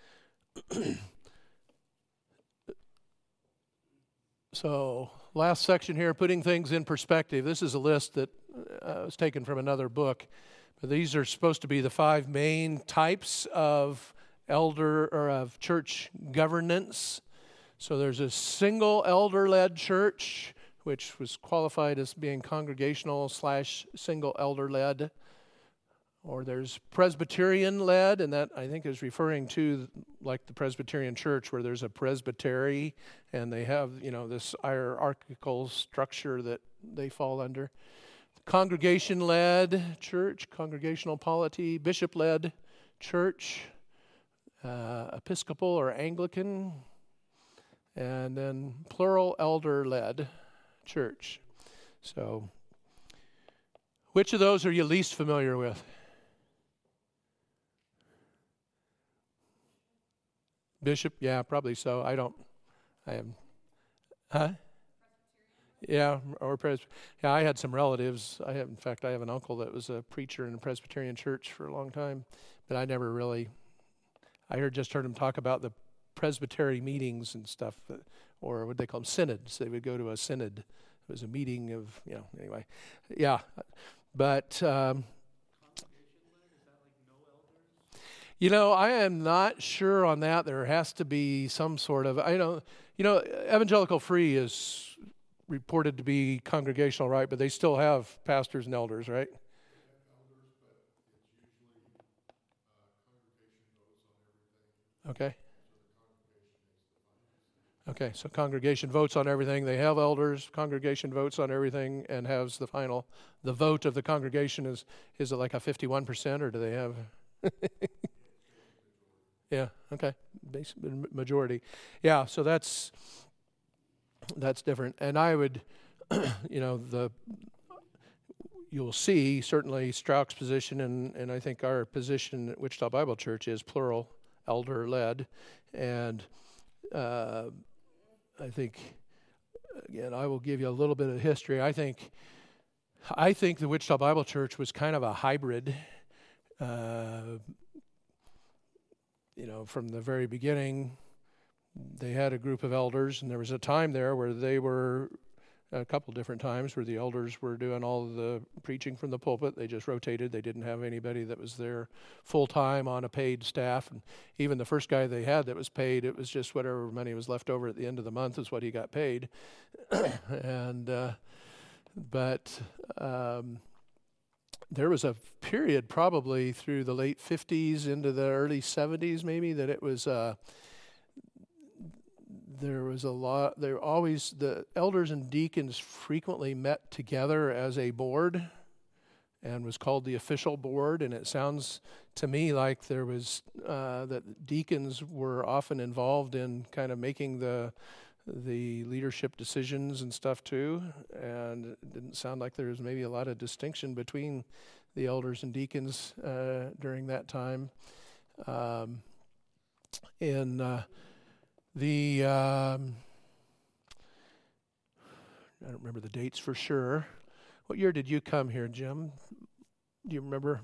so, last section here, putting things in perspective. This is a list that uh, was taken from another book. But these are supposed to be the five main types of elder or of church governance. So there's a single elder-led church, which was qualified as being congregational slash single elder-led. Or there's Presbyterian-led, and that I think is referring to like the Presbyterian church where there's a presbytery and they have, you know, this hierarchical structure that they fall under. Congregation-led church, congregational polity, bishop-led church, uh, Episcopal or Anglican, and then plural elder-led church. So, which of those are you least familiar with? Bishop? Yeah, probably so. I don't, I am, huh? Yeah, or Pres. Yeah, I had some relatives. I have, in fact, I have an uncle that was a preacher in a Presbyterian church for a long time, but I never really. I heard just heard him talk about the presbytery meetings and stuff, that, or what they call them synods. They would go to a synod. It was a meeting of, you know, anyway, yeah, but. Um, You know, I am not sure on that. There has to be some sort of. I know, you know, Evangelical Free is reported to be congregational, right? But they still have pastors and elders, right? Okay. Okay, so congregation votes on everything. They have elders. Congregation votes on everything and has the final. The vote of the congregation is is it like a fifty-one percent, or do they have? Yeah. Okay. Basic majority. Yeah. So that's that's different. And I would, you know, the you'll see certainly Strauch's position, and and I think our position at Wichita Bible Church is plural, elder led, and uh, I think again I will give you a little bit of history. I think I think the Wichita Bible Church was kind of a hybrid. Uh, you know, from the very beginning, they had a group of elders, and there was a time there where they were, a couple different times, where the elders were doing all of the preaching from the pulpit. They just rotated. They didn't have anybody that was there full-time on a paid staff. And even the first guy they had that was paid, it was just whatever money was left over at the end of the month is what he got paid. and uh, But um, there was a period probably through the late fifties into the early seventies maybe that it was... Uh, There was a lot, there always, the elders and deacons frequently met together as a board and was called the official board. And it sounds to me like there was, uh, that deacons were often involved in kind of making the the leadership decisions and stuff too. And it didn't sound like there was maybe a lot of distinction between the elders and deacons uh, during that time. Um, in... Uh, The, um, I don't remember the dates for sure. What year did you come here, Jim? Do you remember?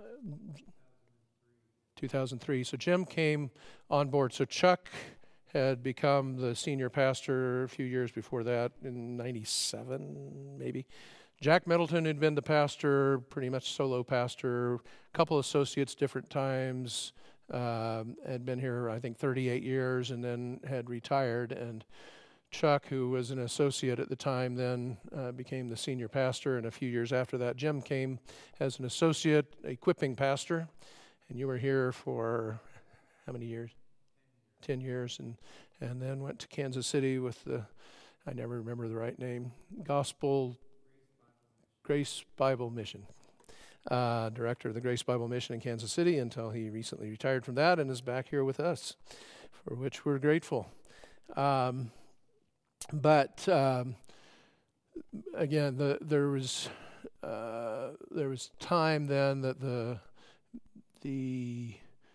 two thousand three. So Jim came on board. So Chuck had become the senior pastor a few years before that, in ninety-seven maybe. Jack Middleton had been the pastor, pretty much solo pastor, a couple associates different times. Um, had been here, I think, thirty-eight years, and then had retired. And Chuck, who was an associate at the time, then uh, became the senior pastor. And a few years after that, Jim came as an associate, equipping pastor. And you were here for how many years? Ten years, and and then went to Kansas City with the, I never remember the right name, Gospel Grace Bible Mission. Uh, director of the Grace Bible Mission in Kansas City until he recently retired from that and is back here with us, for which we're grateful. Um, but um, again, the, there was uh, there was time then that the the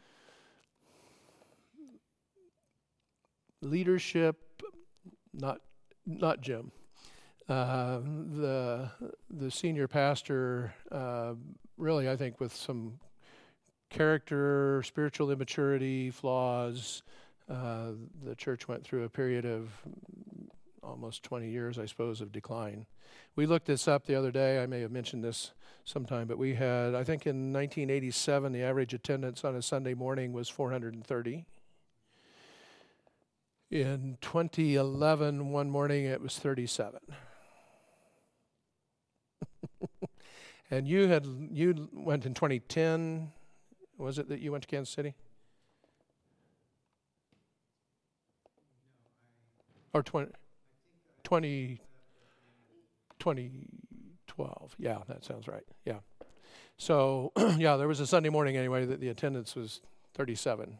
leadership, not not Jim. Uh, the the senior pastor, uh, really, I think, with some character, spiritual immaturity, flaws, uh, the church went through a period of almost twenty years, I suppose, of decline. We looked this up the other day. I may have mentioned this sometime, but we had, I think in nineteen eighty-seven, the average attendance on a Sunday morning was four hundred thirty. In twenty eleven, one morning, it was thirty-seven. And you had you went in twenty ten. Was it that you went to Kansas City? Or twenty, twenty, twenty twelve. Yeah, that sounds right. Yeah. So, yeah, there was a Sunday morning anyway that the attendance was thirty-seven.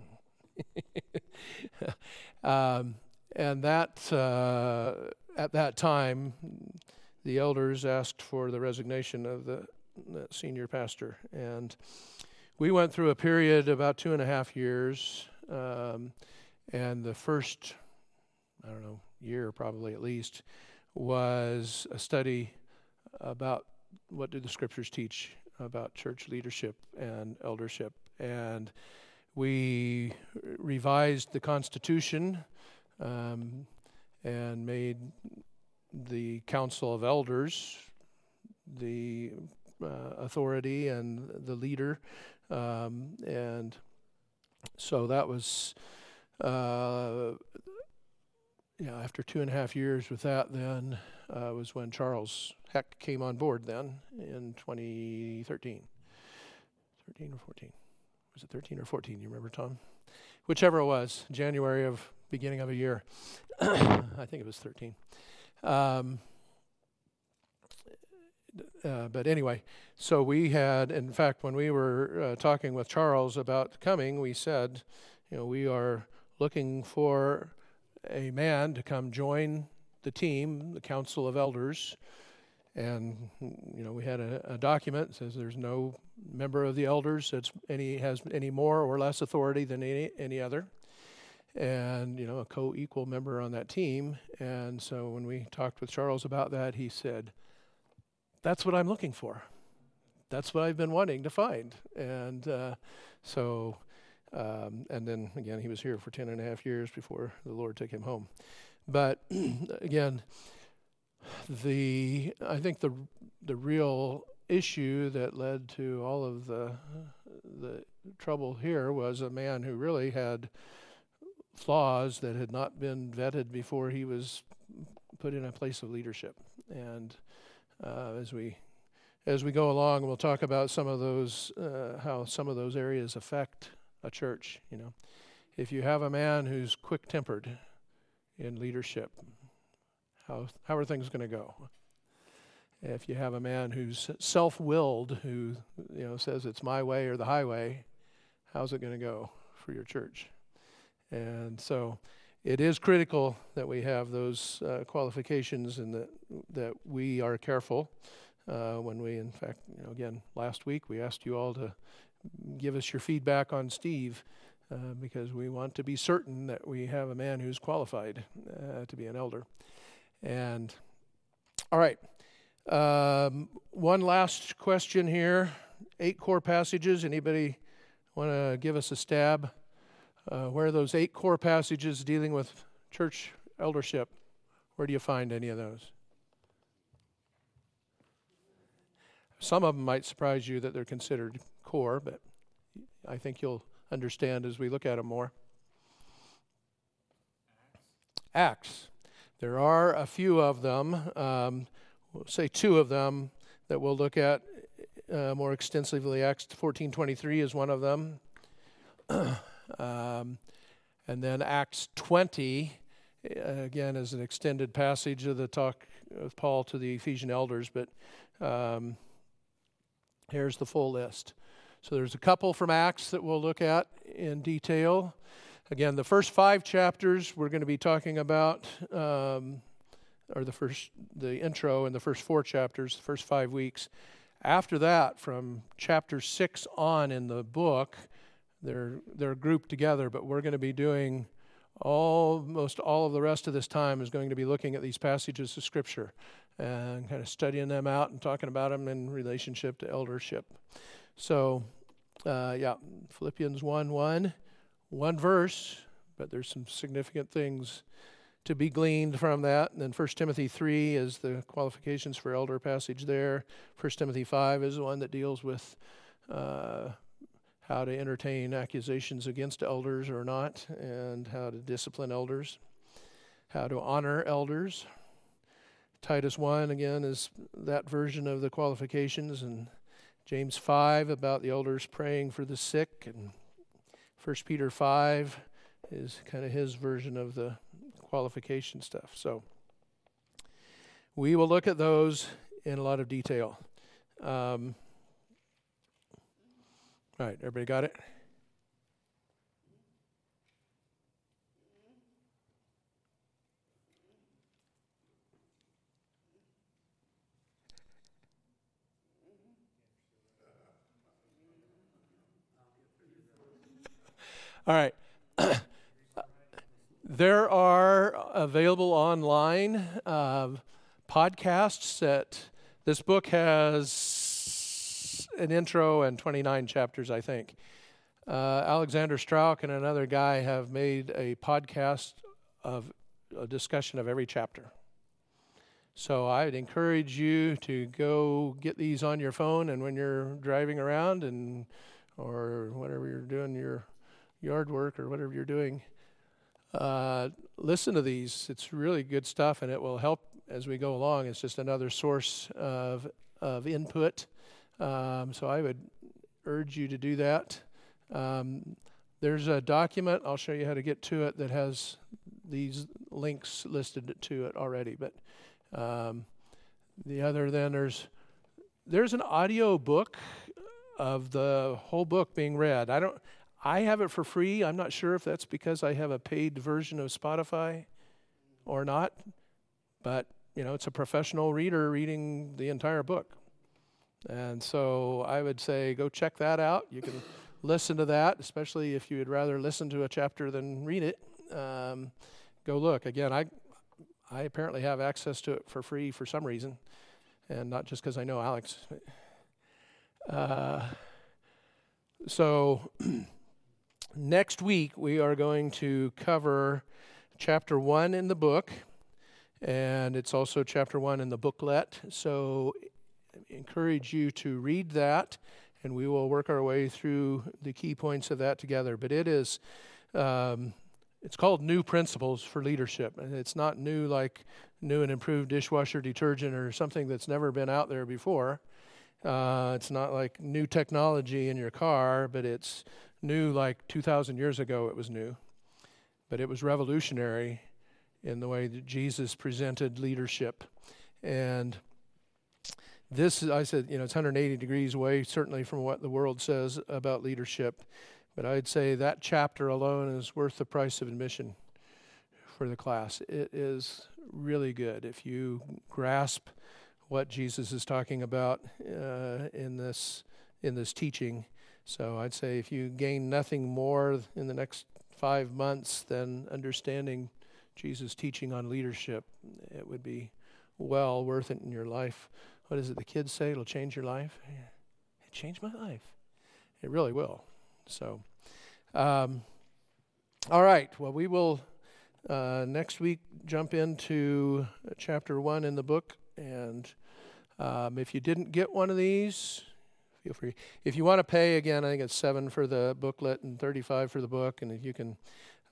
um, and that uh, at that time, the elders asked for the resignation of the, the senior pastor, and we went through a period about two and a half years, um, and the first, I don't know, year probably at least, was a study about what do the scriptures teach about church leadership and eldership. And we revised the Constitution um, and made the Council of Elders the uh, authority and the leader. Um, and so that was, uh, yeah, after two and a half years with that, then uh, was when Charles Heck came on board then in twenty thirteen. thirteen or fourteen. Was it thirteen or fourteen? You remember, Tom? Whichever it was, January of beginning of a year. I think it was thirteen. Um, uh, but anyway, so we had, in fact, when we were uh, talking with Charles about coming, we said, you know, we are looking for a man to come join the team, the Council of Elders. And, you know, we had a, a document that says there's no member of the elders that's any has any more or less authority than any, any other. And, you know, a co-equal member on that team. And so when we talked with Charles about that, he said, that's what I'm looking for. That's what I've been wanting to find. And uh, so Um, and then again, he was here for ten and a half years before the Lord took him home. But again, the I think the the real issue that led to all of the the trouble here was a man who really had flaws that had not been vetted before he was put in a place of leadership. And uh, as we as we go along, we'll talk about some of those, uh, how some of those areas affect a church. You know, if you have a man who's quick-tempered in leadership, how how are things going to go? If you have a man who's self-willed, who you know says it's my way or the highway, how's it going to go for your church? And so, it is critical that we have those uh, qualifications and that that we are careful uh, when we, in fact, you know, again, last week we asked you all to give us your feedback on Steve uh, because we want to be certain that we have a man who's qualified uh, to be an elder. And all right, um, one last question here. Eight core passages. Anybody want to give us a stab? Uh, where are those eight core passages dealing with church eldership? Where do you find any of those? Some of them might surprise you that they're considered core, but I think you'll understand as we look at them more. Acts. There are a few of them, um, we'll say two of them that we'll look at uh, more extensively. Acts fourteen twenty-three is one of them. Um, and then Acts twenty, uh, again, is an extended passage of the talk of Paul to the Ephesian elders, but um, here's the full list. So there's a couple from Acts that we'll look at in detail. Again, the first five chapters we're going to be talking about, um, or the first, the intro in the first four chapters, the first five weeks. After that, from chapter six on in the book, They're they're grouped together, but we're going to be doing almost all of the rest of this time is going to be looking at these passages of Scripture and kind of studying them out and talking about them in relationship to eldership. So, uh, yeah, Philippians one one, one verse, but there's some significant things to be gleaned from that. And then First Timothy three is the qualifications for elder passage there. First Timothy five is the one that deals with Uh, how to entertain accusations against elders or not, and how to discipline elders, how to honor elders. Titus one, again, is that version of the qualifications, and James five about the elders praying for the sick, and First Peter five is kind of his version of the qualification stuff. So we will look at those in a lot of detail. Um, All right, everybody got it? All right. There are available online uh, podcasts that this book has an intro and twenty-nine chapters, I think. Uh, Alexander Strauch and another guy have made a podcast of a discussion of every chapter. So I'd encourage you to go get these on your phone, and when you're driving around and or whatever you're doing, your yard work or whatever you're doing, uh, listen to these. It's really good stuff, and it will help as we go along. It's just another source of of input. Um, so I would urge you to do that. Um, there's a document, I'll show you how to get to it, that has these links listed to it already. But um, the other, then there's there's an audio book of the whole book being read. I don't. I have it for free. I'm not sure if that's because I have a paid version of Spotify or not. But you know, it's a professional reader reading the entire book. And so I would say go check that out. You can listen to that, especially if you would rather listen to a chapter than read it. Um, go look. Again, I I apparently have access to it for free for some reason, and not just because I know Alex. Uh, so next week we are going to cover chapter one in the book, and it's also chapter one in the booklet. So I encourage you to read that, and we will work our way through the key points of that together. But it is, um, it's called New Principles for Leadership, and it's not new like new and improved dishwasher detergent or something that's never been out there before. Uh, it's not like new technology in your car, but it's new like two thousand years ago it was new. But it was revolutionary in the way that Jesus presented leadership. And this, I said, you know, it's one hundred eighty degrees away, certainly from what the world says about leadership. But I'd say that chapter alone is worth the price of admission for the class. It is really good if you grasp what Jesus is talking about uh, in this in this teaching. So I'd say if you gain nothing more in the next five months than understanding Jesus' teaching on leadership, it would be well worth it in your life. What is it the kids say? It'll change your life. Yeah. It changed my life. It really will. So, um, all right. Well, we will uh, next week jump into chapter one in the book. And um, if you didn't get one of these, feel free. If you want to pay, again, I think it's seven for the booklet and thirty-five for the book. And if you can,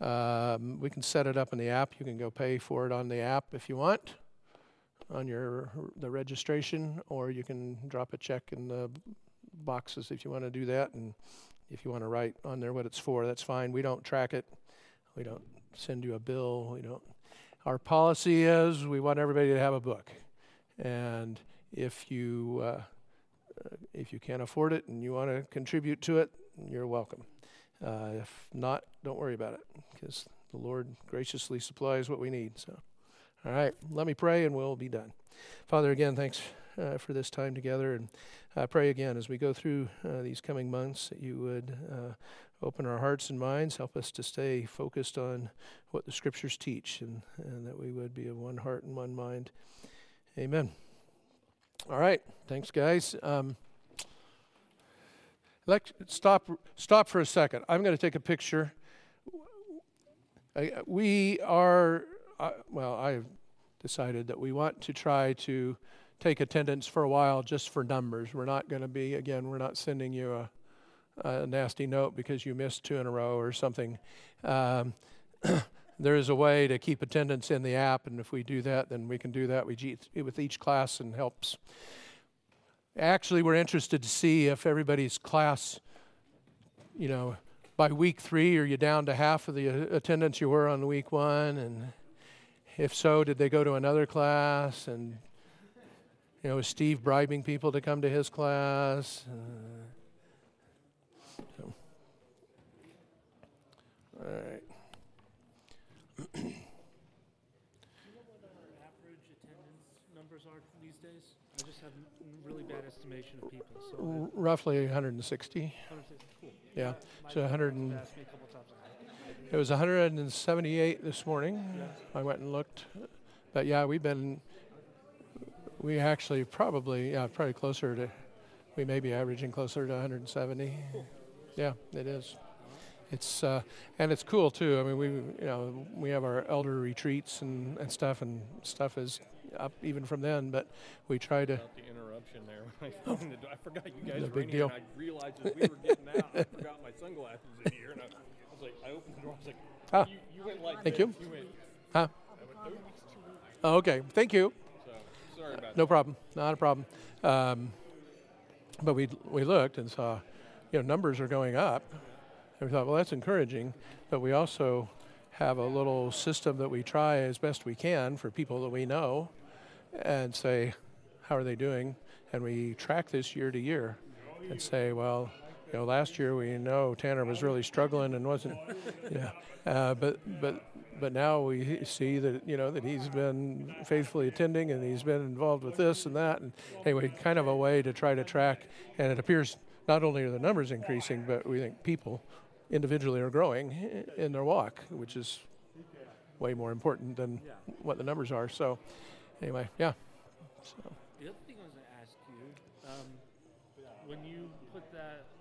um, we can set it up in the app. You can go pay for it on the app if you want, on your the registration, or you can drop a check in the boxes if you want to do that. And if you want to write on there what it's for, that's fine. We don't track it. We don't send you a bill. We don't. Our policy is we want everybody to have a book, and if you uh, if you can't afford it and you want to contribute to it, you're welcome. Uh, if not, don't worry about it, because the Lord graciously supplies what we need. So, all right, let me pray and we'll be done. Father, again, thanks uh, for this time together, and I pray again as we go through uh, these coming months that you would uh, open our hearts and minds, help us to stay focused on what the Scriptures teach, and, and that we would be of one heart and one mind. Amen. All right, thanks, guys. Um, let's stop. Stop for a second. I'm going to take a picture. I, we are. Uh, well, I've decided that we want to try to take attendance for a while, just for numbers. We're not going to be. Again, we're not sending you a, a nasty note because you missed two in a row or something. Um, There is a way to keep attendance in the app, and if we do that, then we can do that we ge- with each class and helps. Actually, we're interested to see if everybody's class, you know, by week three, are you down to half of the uh, attendance you were on week one? And if so, did they go to another class? And, you know, is Steve bribing people to come to his class? Uh, so. All right. Do you know what our average attendance numbers are these days? I just have a really bad estimation of people. So R- roughly one hundred sixty. cool. Yeah. My So one hundred and, asked me a couple times. it was one hundred seventy-eight this morning. Yeah. I went and looked. But yeah, we've been, we actually probably, yeah, probably closer to, we may be averaging closer to one hundred seventy. Cool. Yeah, it is. It's uh, and it's cool too. I mean, we you know we have our elder retreats and, and stuff, and stuff is up even from then. But we try to. About the interruption there. When I, found the, I forgot you guys No were big in here, deal. and I realized as we were getting out, I forgot my sunglasses in here, and I, I was like, I opened the door, I was like, Ah, you, you went like thank this. you. You went. Huh? I went, "Oops." Oh, okay. Thank you. So sorry about No that. problem. Not a problem. Um, but we we looked and saw, you know, numbers are going up. And we thought, well, that's encouraging. But we also have a little system that we try as best we can for people that we know and say, how are they doing? And we track this year to year and say, well, you know, last year we know Tanner was really struggling and wasn't, yeah. Uh, but but but now we see that, you know, that he's been faithfully attending and he's been involved with this and that. And anyway, kind of a way to try to track. And it appears not only are the numbers increasing, but we think people individually are growing in their walk, which is way more important than Yeah. what the numbers are. So anyway, yeah. So. The other thing I was going to ask you, um, when you put that, when you when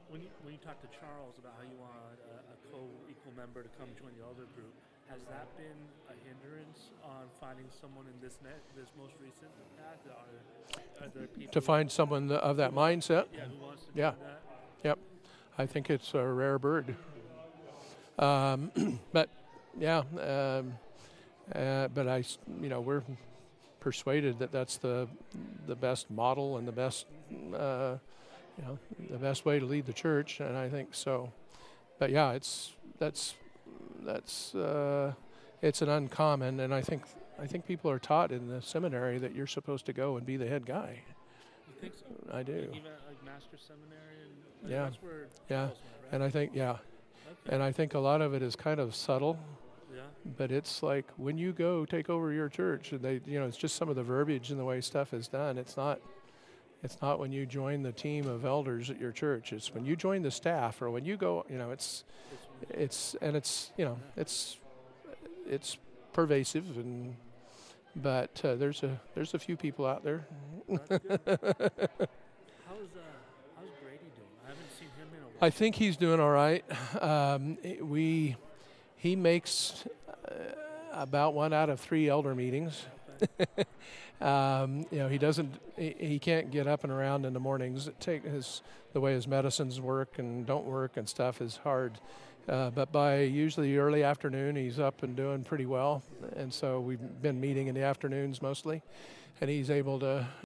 when you talked to Charles about how you want a, a co-equal member to come join the elder group, has that been a hindrance on finding someone in this net, this most recent path? Are, are there people To find someone th- of that mindset, yeah, who wants to Yeah. do that? yep, I think it's a rare bird. Um, but yeah, um, uh, but I, s- you know, we're persuaded that that's the the best model and the best, uh, you know, the best way to lead the church, and I think so. But yeah, it's that's that's uh, it's an uncommon, and I think I think people are taught in the seminary that you're supposed to go and be the head guy. You think so? I do, Even at, like master seminary and like, Yeah. that's where Yeah. Charles went, right? and I think yeah, okay. and I think a lot of it is kind of subtle. yeah. But it's like when you go take over your church, and they, you know, it's just some of the verbiage and the way stuff is done. It's not, it's not when you join the team of elders at your church. It's when you join the staff, or when you go, you know, it's, it's, and it's, you know, it's, it's pervasive, and, but uh, there's a, there's a few people out there. That's good. how's uh, how's Grady doing? I haven't seen him in a while. I think he's doing all right. Um, i- we, he makes uh, about one out of three elder meetings. um, you know, he doesn't. He, he can't get up and around in the mornings. It take his the way his medicines work and don't work and stuff is hard. Uh, but by usually early afternoon, he's up and doing pretty well. And so we've been meeting in the afternoons mostly, and he's able to